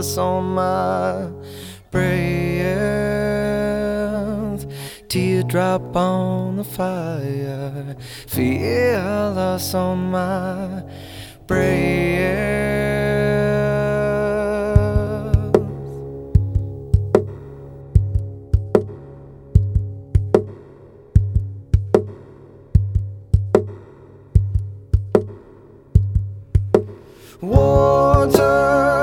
fearless on my breath. Teardrop on the fire, fearless on my breath. Water